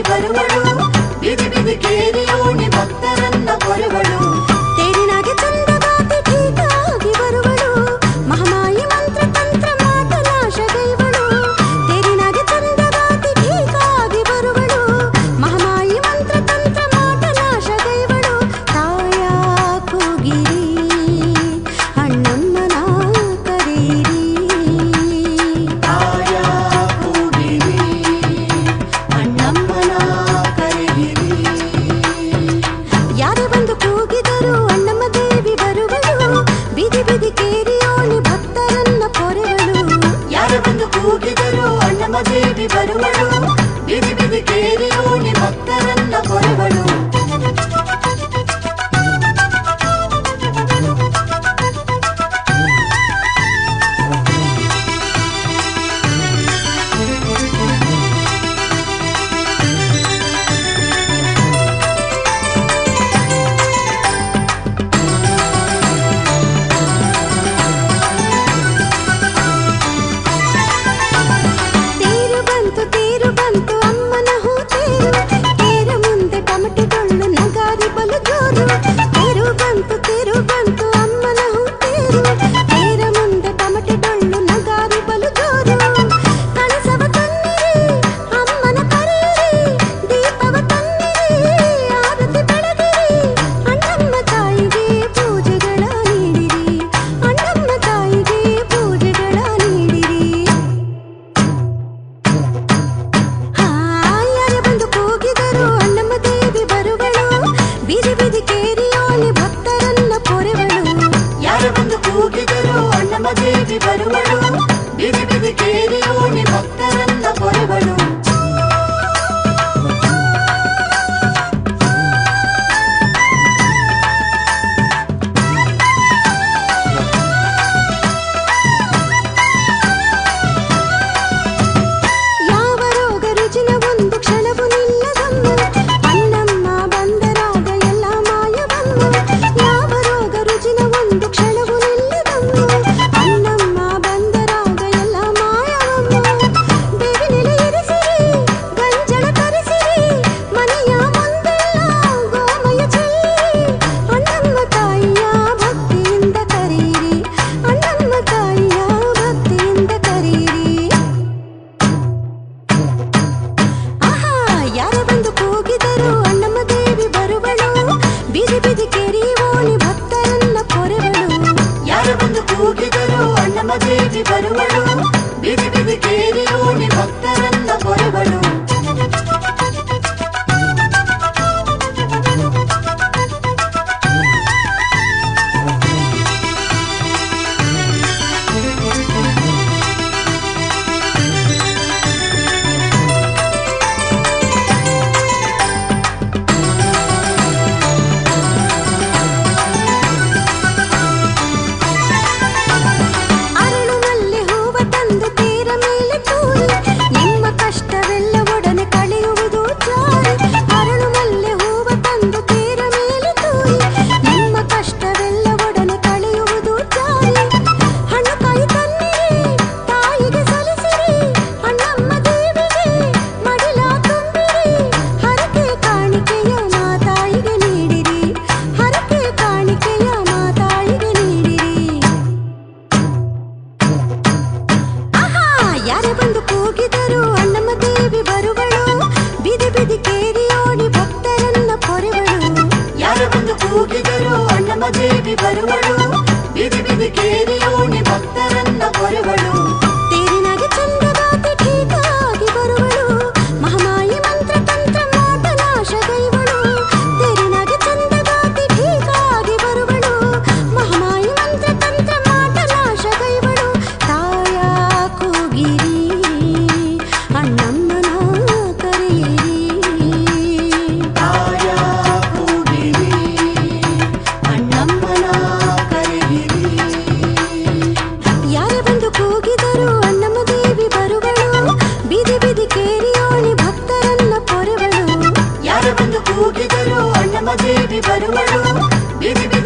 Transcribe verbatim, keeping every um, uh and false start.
ದೇವಿ ಬರುವಳು ಬಿದಿ ಬಿದಿ ಕೇರಿಯೋಣಿ ಭಕ್ತರನ್ನ ಕೊರುವಳು ತೇರಿನಾಗೆ ಚಂದಗಾತಿ ಠೀಕಾಗಿ ಬರುವಳು ಮಹಾಮಾಯಿ ಮಂತ್ರ ತಂತ್ರ ಮಾಟ ನಾಶಗೈವಳು ತೇರಿನಾಗೆ ಚಂದಗಾತಿ ಠೀಕಾಗಿ ಬರುವಳು ಮಹಾಮಾಯಿ ಮಂತ್ರ ತಂತ್ರ ಮಾಟ ನಾಶಗೈವಳು ತಾಯ ಕೂಗಿರಿ ಅಣ್ಣಮ್ಮನ ಕರೀರಿ ತಾಯ ಕೂಗಿರಿ ಅಣ್ಣಮ್ಮನ ಕರೀರಿ ಯಾರೇ ಬಂದು ಕೂಗಿದರು ಅಣ್ಣಮ್ಮ ದೇವಿ ಬರುವಳು ಬಿದಿ ಬಿದಿ ಕೇರಿಯೋಣಿ ಭಕ್ತರನ್ನ ಪೊರೆವಳು ಯಾರೇ ಬಂದು ಕೂಗಿದರು ಅಣ್ಣಮ್ಮ ದೇವಿ ಬರುವಳು ಬಿದಿ ಬಿದಿ ಕೇರಿಯೋಣಿ ಭಕ್ತರನ್ನ ಪೊರೆವಳು ತೇರು ಬಂತು ತೇರು ಬಂತು ಅಮ್ಮನ ಹೂ ತೇರು ತೇರ ಮುಂದೆ ಟಮಟೆ ಡೊಳ್ಳು ನಗಾರಿ ಬಲು ಜೋರು ತೇರು ಬಂತು ತೇರು ಬಂತು ಅಮ್ಮನ ಹೂ ತೇರು ತೇರ ಮುಂದೆ ಟಮಟೆ ಡೊಳ್ಳು ನಗಾರಿ ಬಲು ಜೋರು ಕಳಸವ ತನ್ನಿರಿ ಅಮ್ಮನ ಕರೆಯಿರಿ ದೀಪವ ತನ್ನಿರಿ ಆರತಿ ಬೆಳಗಿರಿ ಅಣ್ಣಮ್ಮ ತಾಯಿಗೆ ಪೂಜೆಗಳ ನೀಡಿರಿ ಅಣ್ಣಮ್ಮ ತಾಯಿಗೆ ಪೂಜೆಗಳ ನೀಡಿರಿ ಯಾರೇ ಬಂದು ಕೂಗಿದರು ಅಣ್ಣಮ್ಮ ದೇವಿ ಬರುವಳು ಬಿದಿ ಬಿದಿ ಕೇರಿಯೋಣಿ ಭಕ್ತರನ್ನ ಪೊರೆವಳು ಯಾರೇ ಬಂದು ಕೂಗಿದರು ಅಣ್ಣಮ್ಮ ದೇವಿ ಬರುವಳು ಬಿದಿ ಬಿದಿ ಕೇರಿಯೋಣಿ ಭಕ್ತರನ್ನ ಪೊರೆವಳು ಯಾವ ರೋಗ ರುಜಿನ ಒಂದು ಕ್ಷಣವು ನಿಲ್ಲದಮ್ಮ ಅಣ್ಣಮ್ಮ ಬಂದರಾಗ ಎಲ್ಲ ಮಾಯವಮ್ಮ ಯಾವ ರೋಗ ರುಜಿನ ಒಂದು ಕ್ಷಣವು ನಿಲ್ಲದಮ್ಮ ಅಣ್ಣಮ್ಮ ಬಂದರಾಗ ಎಲ್ಲ ಮಾಯವಮ್ಮ ದೇವಿ ನೆಲೆ ಇರಿಸಿರಿ ಗಂಜಳ ಕರೆಸಿರಿ ಮನೆಯ ಮುಂದೆಲ್ಲ ಗೋಮಯ ಚೆಲ್ಲಿರಿ ಅಣ್ಣಮ್ಮ ತಾಯಿಯ ಭಕ್ತಿಯಿಂದ ಕರೀರಿ ಅಣ್ಣಮ್ಮ ತಾಯಿಯ ಭಕ್ತಿಯಿಂದ ಕರೀರಿ ಆಹಾ ಯಾರೇ ಬಂದು ಕೂಗಿದರು ಅಣ್ಣಮ್ಮ ದೇವಿ ಬರುವಳು ಬಿದಿ ಬಿದಿ ಕೇರಿಯೋಣಿ ಭಕ್ತರನ್ನ ಪೊರೆವಳು ಯಾರೇ ಬಂದು ಕೂಗಿದರು ಅಣ್ಣಮ್ಮ ದೇವಿ ಬರುವಳು ಬಿದಿ ಬಿದಿ ಕೇರಿಯೋಣಿ ಭಕ್ತರನ್ನ ಪೊರೆವಳು ಅರಳು ಮಲ್ಲೆ ಹೂವ ತಂದು ತೇರ ಮೇಲೆ ತೂರಿ ನಿಮ್ಮ ಕಷ್ಟವೆಲ್ಲ ಒಡನೆ ಕಳೆಯುವುದು ಜಾರಿ ಅರಳು ಮಲ್ಲೆ ಹೂವ ತಂದು ತೇರ ಮೇಲೆ ತೂರಿ ನಿಮ್ಮ ಕಷ್ಟವೆಲ್ಲ ಒಡನೆ ಕಳೆಯುವುದು ಜಾರಿ ಹಣ್ಣು ಕಾಯಿ ತನ್ನಿರಿ ತಾಯಿಗೆ ಸಲ್ಲಿಸಿರಿ ಅಣ್ಣಮ್ಮ ದೇವಿಗೆ ಮಡಿಲ ತುಂಬಿರಿ ಹರಕೆ ಕಾಣಿಕೆಯ ಮಾತಾಯಿಗೆ ನೀಡಿರಿ ಹರಕೆ ಕಾಣಿಕೆಯ ಮಾತಾಯಿಗೆ ನೀಡಿರಿ ಆಹಾ ಯಾರೇ ಬಂದು ಕೂಗಿದರು ಅಣ್ಣಮ್ಮ ದೇವಿ ಬರುವಳು ಬಿದಿ ಬಿದಿ ಕೇರಿಯೋಣಿ ಭಕ್ತರನ್ನ ಪೊರೆವಳು ಯಾರೇ ಬಂದು ಕೂಗಿದರು ಅಣ್ಣಮ್ಮ ದೇವಿ ಬರುವಳು ಬಿದಿ ಬಿದಿ ಕೇರಿಯೋಣಿ ಭಕ್ತರನ್ನ ಪೊರೆವಳು ತೇರಿನಾಗೆ ಚಂದಗಾತಿ ಠೀಕಾಗಿ ಬರುವಳು ಮಹಾಮಾಯಿ ಮಂತ್ರ ತಂತ್ರ ಮಾಟ ನಾಶಗೈವಳು ತೇರಿನಾಗೆ ಚಂದಗಾತಿ ಠೀಕಾಗಿ ಬರುವಳು ಮಹಾಮಾಯಿ ಮಂತ್ರ ತಂತ್ರ ಮಾಟ ನಾಶಗೈವಳು ತಾಯ ಕೂಗಿರಿ ಅಣ್ಣಮ್ಮನ ಕರೆಯಿರಿ ತಾಯ ಕೂಗಿರಿ ಅಣ್ಣಮ್ಮನ ಕರೆಯಿರಿ ಯಾರೇ ಬಂದು ಕೂಗಿದರು ಅಣ್ಣಮ್ಮ ದೇವಿ ಬರುವಳು ಬಿದಿ ಬಿದಿ ಕೇರಿಯೋಣಿ ಭಕ್ತರನ್ನ ಪೊರೆವಳು ಯಾರೇ ಬಂದು ಕೂಗಿದರು ಅಣ್ಣಮ್ಮ ದೇವಿ ಬರುವಳು ಬಿದಿ ಬಿದಿ